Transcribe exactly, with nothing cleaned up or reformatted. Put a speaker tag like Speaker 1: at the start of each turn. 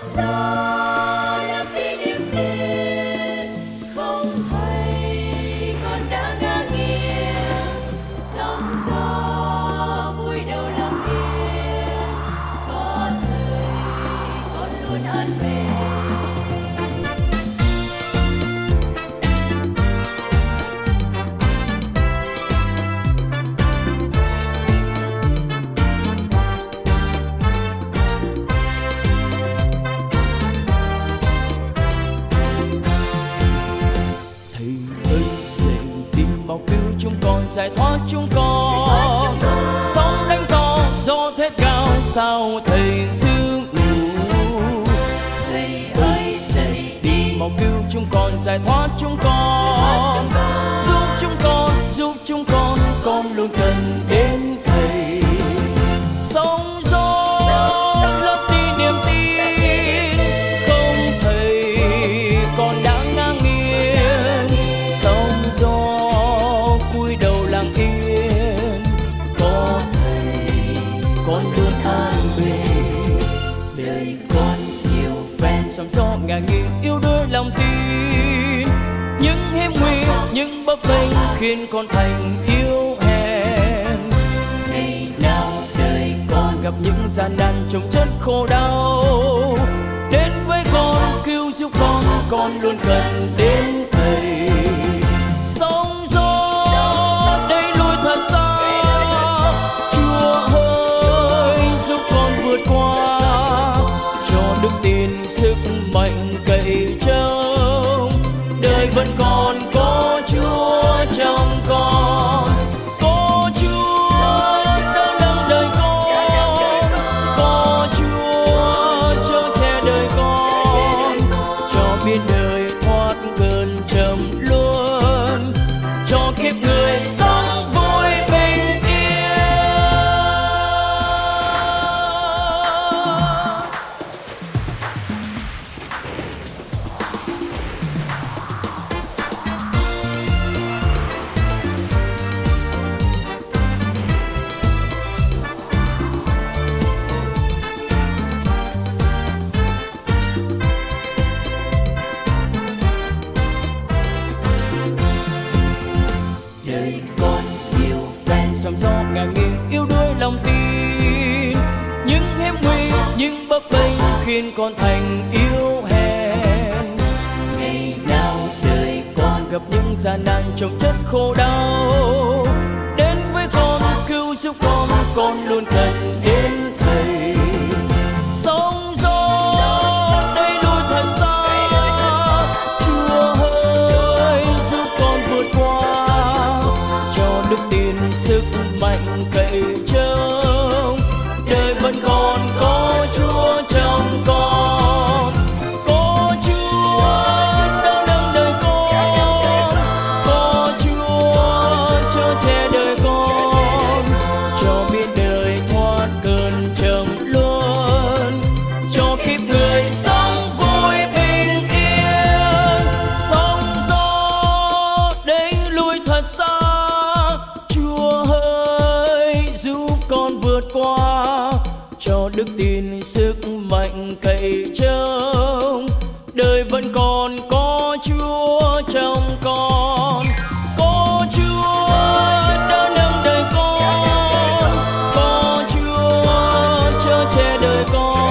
Speaker 1: Gió lấp đi niềm tin, không hay con đã ngã nghiêng. Sóng gió vui đầu lòng yên, có thời con luôn an bình. Chúng con giải thoát chúng con, sóng đánh to gió thét cao sao thầy thương ngủ. Thầy ơi dậy đi mau cứu chúng con, giải thoát chúng con, giúp chúng con, giúp chúng con, con luôn cần đến thầy. Sóng gió lấp đi niềm tin, không thầy con đã ngã nghiêng. Sóng gió cúi đầu lặng yên, có thầy con luôn an bình. Đời con nhiều phen sóng gió ngả nghiêng, yêu đuối lòng tin. Những hiểm nguy, những bấp bênh khiến con thành yếu hèn. Ngày nào đời con gặp những gian nan chồng chất khổ đau, đến với con cứu giúp con, con luôn cần đến thầy. Sóng gió đây lối thật xa, Chúa ơi giúp con vượt qua, cho đức tin sức mạnh cậy trông. Đời vẫn còn có Chúa trong con, có Chúa đỡ nâng đời con, có Chúa chở che đời con, cho biên đời thoát cơn trầm luân, cho kiếp người sống vui bình yên. Đời con nhiều phen sóng gió ngả nghiêng, yêu đuối lòng tin. Những hiểm nguy, những bấp bênh khiến con thành yếu hèn. Ngày nào đời con gặp những gian nan chồng chất khổ đau, đến với con cứu giúp con, con luôn cần đến thầy. Sóng gió đây lối thật xa, Chúa ơi giúp con vượt qua, cho đức tin sức mạnh cậy trông. Đời vẫn còn có Chúa trong con, có Chúa đỡ nâng đời con, có Chúa chở che đời con, cho biên đời thoát cơn trầm luân, cho kiếp người sống vui bình yên. Sóng gió đánh lui thật xa, Chúa ơi giúp con vượt qua, cho đức tin sức mạnh cậy trông. Đời vẫn còn có Chúa trong con, có Chúa đỡ nâng đời con, có Chúa chở che đời con,